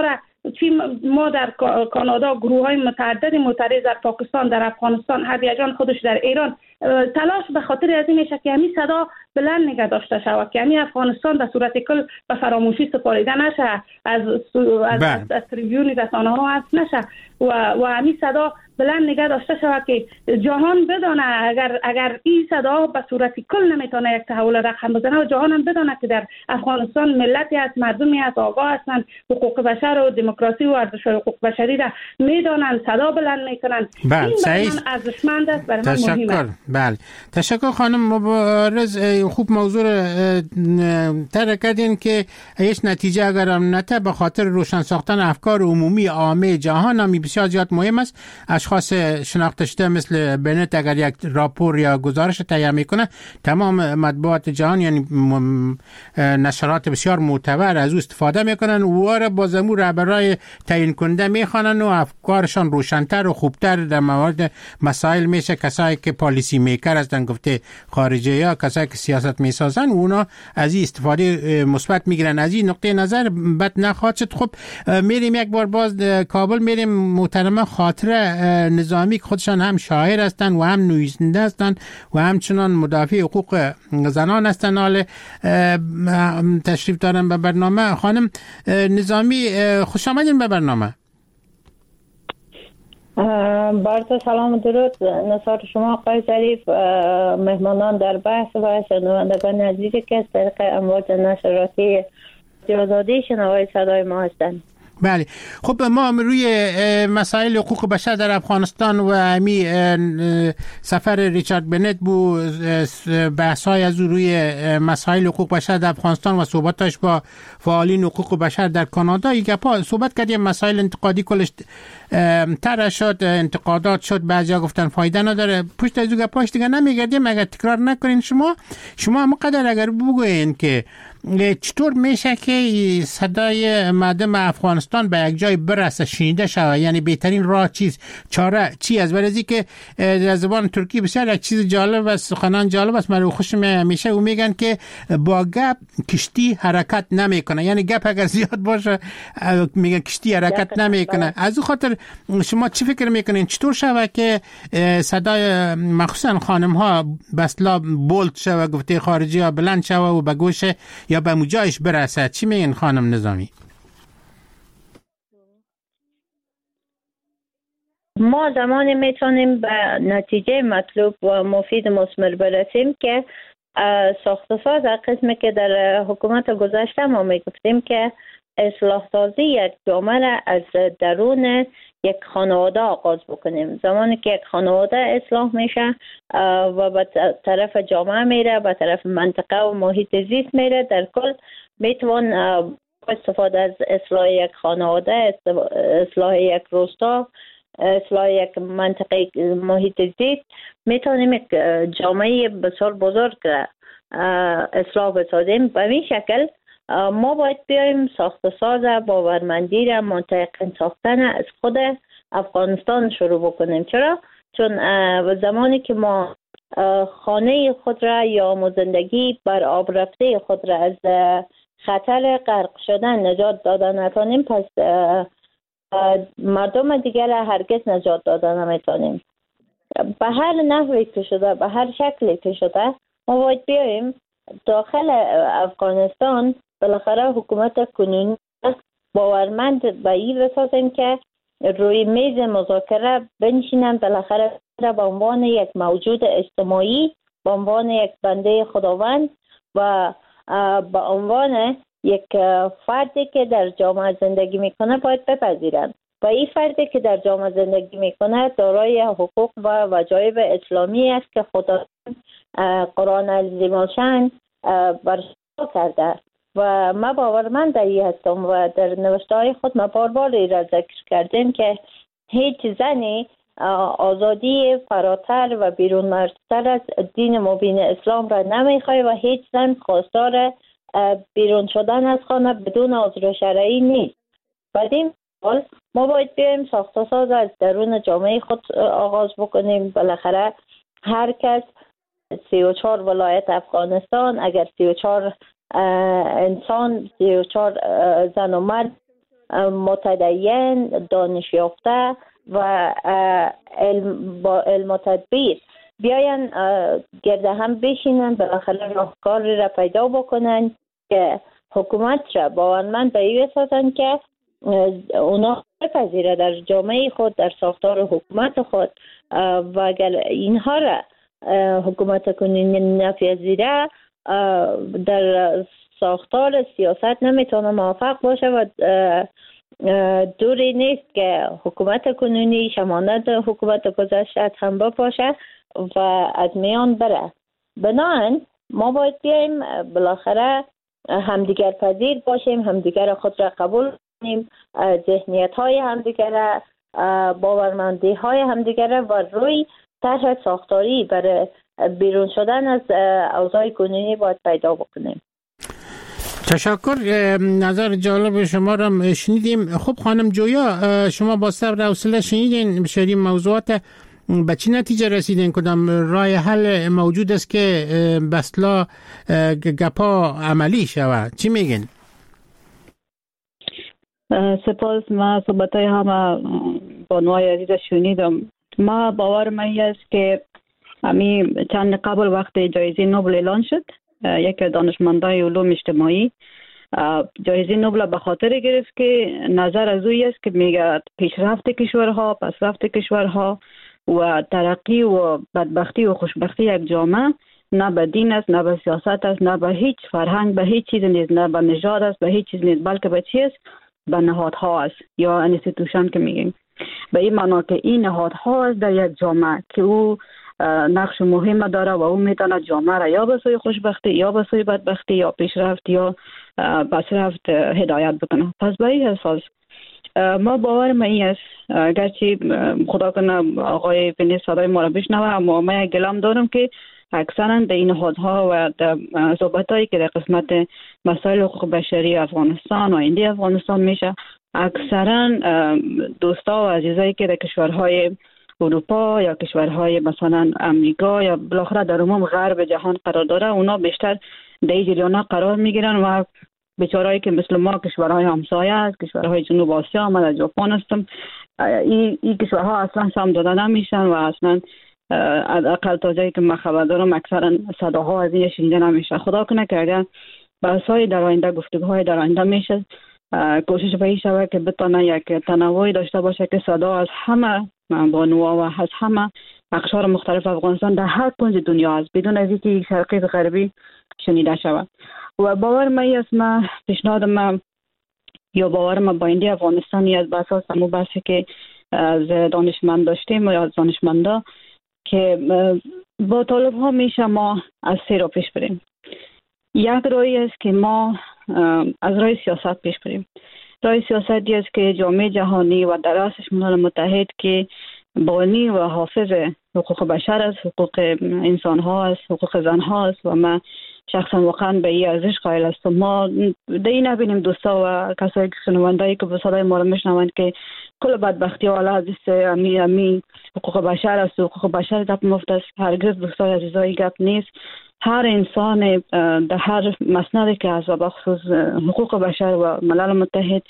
ما در کانادا گروه های متعدد معترض در پاکستان، در افغانستان، هویجان خودش در ایران تلاش به خاطر از این میشه که همین صدا بلند نگه داشته شود، که همین افغانستان به صورت کل به فراموشی سپاریده نشه، از تریبیون رسانه ها حذف نشه و همین صدا بلند نگه داشته شود که جهان بدانه اگر این صدا به صورت کل نمیتونه یک تحول رقم بزنه و جهان هم بدانه که در افغانستان ملتی از مردمی از آگاه هستند، حقوق بشر و دموکراسی و ارزش حقوق بشری را میدانند، صدا بلند میکنند. بله، این برای من ارزشمند است، برای من مهمه. بله، تشکر خانم مبارز. خوب موضوع طرح کردین که هیچ نتیجه اگر هم نته به خاطر روشن ساختن افکار عمومی عامه جهان هم بسیار زیاد مهم است. اشخاص شناخته شده مثل بنت اگر یک راپور یا گزارش تهیه میکنه، تمام مطبوعات جهان یعنی نشرات بسیار معتبر از او استفاده میکنن و او را با زمو رهبرای تعیین کننده میخوانن و افکارشان روشن‌تر و خوبتر در مورد مسائل میشه. کسایی که پالیسی میکر هستن، گفته خارجه یا کسایی که سیاست میسازن، اونا از این استفاده مثبت میگیرن. از این نقطه نظر بد نخواهد شد. خب میریم یک بار باز کابل، میریم محترمه خاطره نظامی که خودشان هم شاعر هستند و هم نویسنده هستند و همچنان مدافع حقوق زنان هستند. حال تشریف دارن به برنامه. خانم نظامی خوش آمدین به برنامه. بارت سلام و درود نصار شما آقای ظریف، مهمانان در بحث و شنوندگان عزیزی که از طریق امواج نشراتی آزادی شنوای صدای ما هستند. بله، خب ما روی مسائل حقوق بشر در افغانستان و همی سفر ریچارد بنت بود، بحث‌های از روی مسائل حقوق بشر در افغانستان و صحبتاش با فعالین حقوق بشر در کانادا یک گپا صحبت کردیم. مسائل انتقادی کلش طرح شد، انتقادات شد، بعضیا گفتن فایده نداره. پشت از اون گپاش دیگه نمیگردیم. اگر تکرار نکنین شما هم قدر اگر بگوین که چطور میشه که صدای مردم افغانستان به یک جای برسه، شنیده شود، یعنی بهترین راه چاره چی است؟ برای که در زبان ترکی بسیار یک چیز جالب است، سخنان جالب است، من خوش میشه و میگن که با گپ کشتی حرکت نمیکنه، یعنی گپ اگر زیاد باشه میگن کشتی حرکت نمیکنه. از اون خاطر شما چی فکر میکنین چطور شود که صدای مخصوصا خانم ها بسلا بولد شوه، گفته خارجی ها بلند شوه و به گوش یا به مجایش برسه؟ چی میگن خانم نظامی؟ ما زمانی میتونیم به نتیجه مطلوب و مفید مثمر برسیم که ساخت و ساز قسمی که در حکومت گذشته ما میگفتیم که اصلاح سازی یک جامعه را از درون یک خانواده آغاز بکنیم. زمانی که یک خانواده اصلاح میشه و به طرف جامعه میره، به طرف منطقه و محیط زیست میره، در کل میتوان استفاده از اصلاح یک خانواده، اصلاح یک روستا، اصلاح یک منطقه محیط زیست، میتونیم یک جامعه بسیار بزرگ را اصلاح بسازیم. به این شکل ما باید بیایم ساخت ساز باورمندی را منطقه ساختن از خود افغانستان شروع بکنیم. چرا؟ چون زمانی که ما خانه خود را یا زندگی بر آب رفته خود را از خطر غرق شدن نجات دادن نتونیم، پس مردم دیگر را هرگز نجات دادن نمیتونیم. به هر نحوی که شده، به هر شکلی که شده، ما باید بیاییم داخل افغانستان بالاخره حکومت کنونی باورمند به این بسازیم که روی میز مذاکره بنشینن، بالاخره به عنوان یک موجود اجتماعی، به عنوان یک بنده خداوند و به عنوان یک فردی که در جامعه زندگی میکنه باید بپذیرند. و این فردی که در جامعه زندگی میکنه دارای حقوق و وجایب اسلامی است که خدا قرآن عظیم الشأن برشا کرده و ما باورمند این هستم و در نوشته‌های خود ما بار را ذکر کردیم که هیچ زنی آزادی فراتر و بیرون مرزتر از دین مبین اسلام را نمیخواد و هیچ زن خواستار بیرون شدن از خانه بدون عذر شرعی نیست. بعد این حال ما باید بیایم ساخت و ساز از درون جامعه خود آغاز بکنیم. بالاخره هر کس 34 ولایت افغانستان، اگر 34 انسان، 34 زن و مرد متدین، دانش یافته و با علم و تدبیر بیاین گرد هم بشینن، بالاخره راهکار را پیدا بکنن که حکومت را باورمند به این بسازن که اونا بپذیره در جامعه خود، در ساختار حکومت خود، و اگر اینها را حکومت کنونی نپذیره در ساختار سیاست نمیتونه موفق باشه و دوری نیست که حکومت کنونی شمانت حکومت گذشته هم بپاشه و از میان بره. بنابراین ما باید بیاییم بالاخره همدیگر پذیر باشیم، همدیگر خود را قبول کنیم، ذهنیت های همدیگر، باورمندی های همدیگر و روی طرح ساختاری برای بیرون شدن از اوضاع کنونی باید پیدا بکنیم. تشکر، نظر جالب شما را شنیدیم. خب خانم جویا، شما با صبر و حوصله شنیدین بسیاری موضوعات، به چه نتیجه رسیدین؟ کدام راه حل موجود است که بسلا گپا عملی شود؟ چی میگین؟ سپاس. ما صحبتای همه بانوای عزیز شنیدم. ما باورم است که همین چند قبل وقت جایزه نوبل اعلان شد، یک دانشمندای علوم اجتماعی جایزه نوبل به خاطر گرفت که نظر از اوی است که میگه پیشرفت کشورها، پسرفت کشورها و ترقی و بدبختی و خوشبختی یک جامعه نه به دین است، نه به سیاست است، نه به هیچ فرهنگ، به هیچ چیز نیست، نه به نژاد است، به هیچ چیز نیست، بلکه به چی است؟ به نهادها است یا انستیتوشن که میگیم. به این معنا که این نهادها است در یک جامعه که او نقش مهم داره و او میتونه جامعه را یا به سوی خوشبختی یا به سوی بدبختی یا پیشرفت یا پسرفت هدایت بکنه. پس به این اساس ما باورم این است، گرچه خدا کنه آقای بنیت صدای ما را بشنوه، اما من گلم دارم که اکثرا در این نهادها و در صحبتایی که در قسمت مسائل حقوق بشری افغانستان و آینده افغانستان میشه، اکثرا دوستا و عزیزایی که در کشورهای اروپا یا کشورهای مثلا امریکا یا بالاخره در عموم غرب جهان قرار داره، اونا بیشتر در این جریان قرار میگیرن و بیچارهایی که مثل ما کشورهای همسایه است، کشورهای جنوب آسیا، من در ژاپن هستم، این کشورها اصلا سهم داده نمیشن و اصلا اقل تا جایی که من خبر دارم اکثرا صداها از این شنیده نمیشه. خدا کنه که اگر بحث‌های در آینده، گفتگوهای در آینده میشه، کوشش به این شود که بتونه یک تنوعی داشته باشه که صدا از همه بانوها و از همه اقشار مختلف افغانستان در هر کنج دنیا است، بدون از اینکه یک شرقی و غربی شنیده شود. و باور من است، من پیشنهاد من یا باور من با آینده افغانستانی از اساس همون بحثی که از دانشمند داشتیم یا از دانشمندا که با طالب ها میشه ما از سه را پیش بریم. یک راهی است که ما از راه سیاست پیش بریم. راه سیاستی است که جامعه جهانی و در رأسش ملل متحد که بانی و حافظ حقوق بشر است، حقوق انسان ها است، حقوق زن ها است و من شخصا واقعا به این ارزش قائل هستم. ما دیگه نبینیم دوستا و کسایی که شنونده‌ای که به صدای ما رو میشنوند که کل بدبختی و حالت امی حقوق بشر است، حقوق بشر گپ مفت است. هرگز دوستای عزیزای گپ نیست. هر انسان در هر مسندی که از بخصوص حقوق بشر و ملل متحد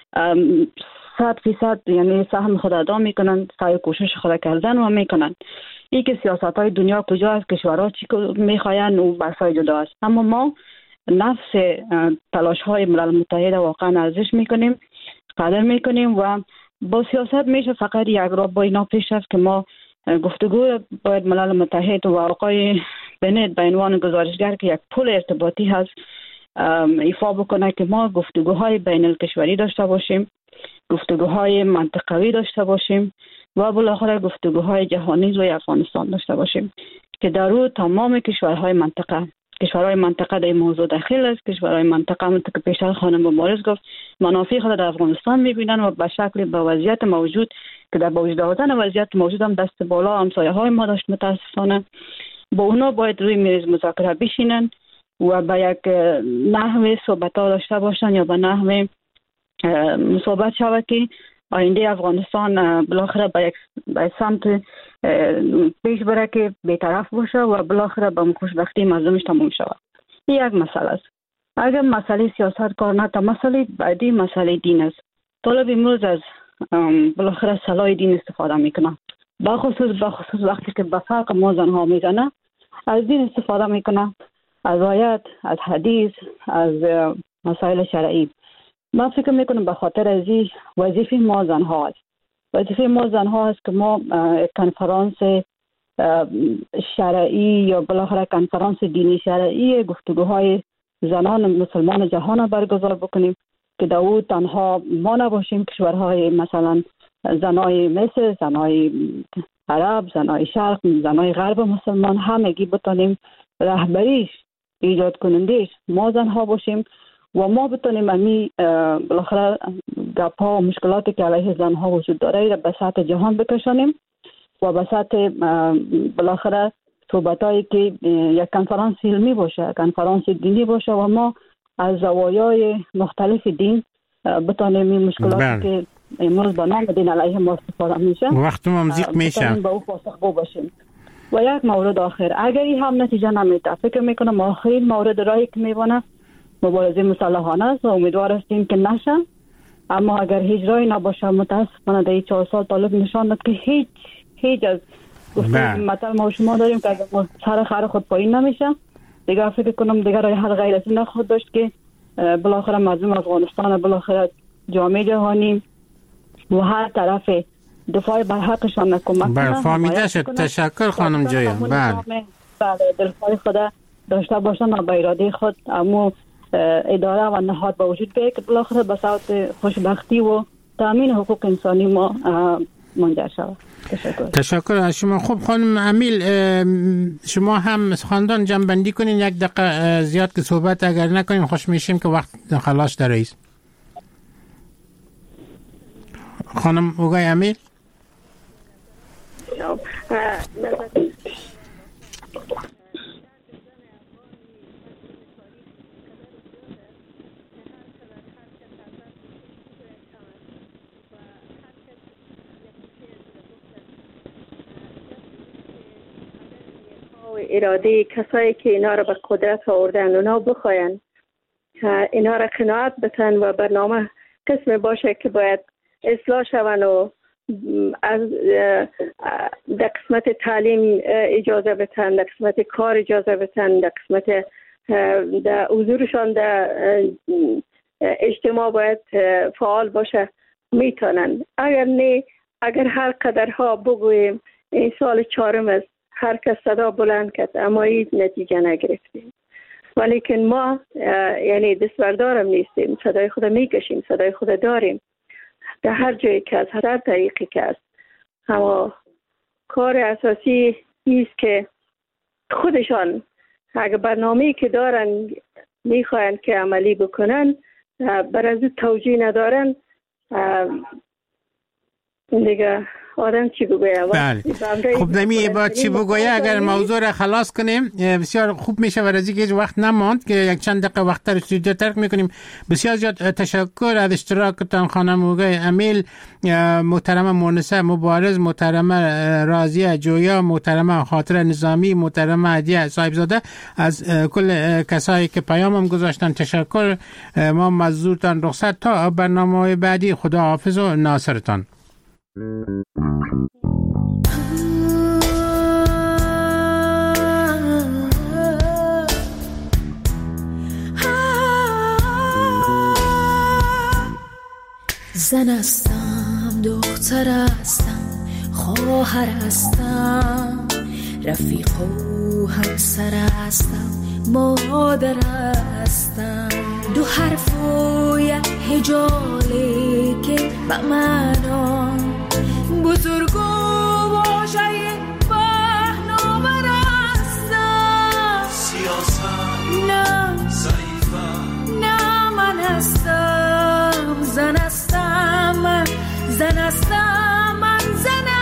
100% یعنی سهم خود ادا میکنن، سعی کوشش خود کردن و میکنن. این که سیاست های دنیا کجا است، کشورها چی میخواین و بحثای جدا است، اما ما نفس تلاش های ملل متحد واقعا ارزش میکنیم، قدر میکنیم و با سیاست میشه فقط یک راه با اینا پیش رفت که ما گفتگو باید ملل متحد و آقای بنت به عنوان گزارشگر که یک پل ارتباطی هست ایفا بکنه که ما گفتگوهای بین الکشوری داشته باشیم، گفتگوهای منطقوی داشته باشیم و بالاخره گفتگوهای جهانی روی افغانستان داشته باشیم که در او تمام کشورهای منطقه در این موضوع داخل است. کشورهای منطقه همونطور که پیشتر خانم مبارز گفت منافع خود در افغانستان میبینن و به شکل به وضعیت موجود که در با وجود آوردن وضعیت موجود هم دست بالا همسایه های ما داشت متاسفانه، با اونا باید روی میز مذاکره بشینن و به یک نحوه صحبت ها داشته باشن یا به نحوه صحبت شود که آینده افغانستان بالاخره به سمت پیش بره که بی‌طرف باشه و بالاخره به خوشبختی مردمش تموم شود. این یک مسئله است. اگر مسئله سیاست کار نکنه، مسئله بعدی مسئله دین است. طالب امروز از بالاخره صلاح دین استفاده میکنه، بخصوص وقتی که به فرق ما زنها میزنه از دین استفاده میکنه، از آیات، از حدیث، از مسائل شرعی. من فکر میکنم به خاطر از این وظیفه ما زنها است. وظیفه ما زنها است که ما کنفرانس شرعی یا بالاخره کنفرانس دینی شرعی گفتگوهای زنان مسلمان جهان را برگزار بکنیم که در تنها ما نباشیم، کشورهای مثلا زنای مصر، زنای عرب، زنای شرق، زنای غرب مسلمان همگی بتونیم رهبریش، ایجاد کنندش ما زنها باشیم و ما بتونیم امی بالاخره گپ‌ها و مشکلاتی که علیه زنها وجود داره را به سطح جهان بکشانیم و به سطح بالاخره صحبتایی که یک کنفرانس علمی باشه، کنفرانس دینی باشه و ما از زوایای مختلف دین بتونیم این مشکلاتی که امروز به نام دین علیه ما استفاده میشه وقت ممزیق میشه با او پاسخگو باشیم. و یک مورد آخر، اگر این هم نتیجه نمیده، فکر میکنم آخرین مورد راهی که میبونه مبارزه مسلحانه است و امیدوار هستیم که نشه. اما اگر هیچ راهی نباشه متاسفانه در این 4 سال طالب نشان داد که هیچ از گفته مثلا ما شما داریم که اگر سر خر خود پایین نمیشه دیگه، فکر کنم دیگه راه حل غیر از این نخواهد داشت که بالاخره مردم افغانستان، بالاخره جامعه جهانی و هر طرف دفاع بر حقشان کمک کنه. فهمیده شد. تشکر خانم جویا. بله دلخواه خود داشته باشن و به اراده خود اما اداره و نهاد به وجود بیاید که بالاخره به صورت خوشبختی و تامین حقوق انسانی ما منجر شود. تشکر از شما. خب خانم امیل، شما هم خاندان جنبندی کنین، 1 دقیقه زیاد که صحبت اگر نکنین خوش میشیم که وقت خلاص داره ایست. خانم اوگای امیل. اراده کسایی که اینا را به قدرت آوردن اونا بخواین اینا را قناعت بتن و برنامه قسم باشه که باید اصلاح شون و از در قسمت تعلیم اجازه بتن، در قسمت کار اجازه بتن، در قسمت در حضورشان در اجتماع باید فعال باشه میتونن. اگر نه، اگر هر قدرها بگوییم این سال 4 است، هر کس صدا بلند کرد اما این نتیجه نگرفتیم. ولیکن ما یعنی دستبردارم نیستیم، صدای خود میکشیم، صدای خود داریم در هر جایی که از هر طریقی که است. اما کار اساسی است که خودشان اگر برنامه‌ای که دارن میخواین که عملی بکنن بر از توجیه ندارن دیگه آدم چی بگویه؟ بله. خب نمی با چی بگویه اگر موضوع را خلاص کنیم بسیار خوب میشه و از اینکه وقت نماند که یک چند دقیقه وقت رو استودیو ترک میکنیم. بسیار زیاد تشکر از اشتراکتان خانم اوگای امیل، محترم مونسه مبارز، محترم راضیه جویا، محترم خاطر نظامی، محترم عدیه صاحبزاده، از کل کسایی که پیامم گذاشتن تشکر. ما مزدورتان رخصت تا برنامه بعدی. خدا حافظ و ناصرتان. زن هستم، دختر هستم، خواهر هستم، رفیق و همسر هستم، مادر هستم. دو حرف و یک هجاله که به معنا بزرگ و واژه برنامه هستم. سیاست نه، ضعیفم نه، من هستم زن هستم، من زن هستم، من زن هستم.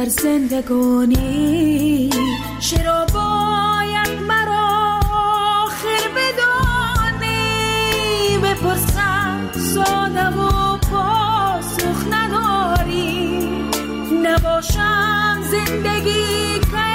در زندگانی چرا باید مرا آخر بدانی بپرسم ساده و پاسخ نداری نباشم زندگی که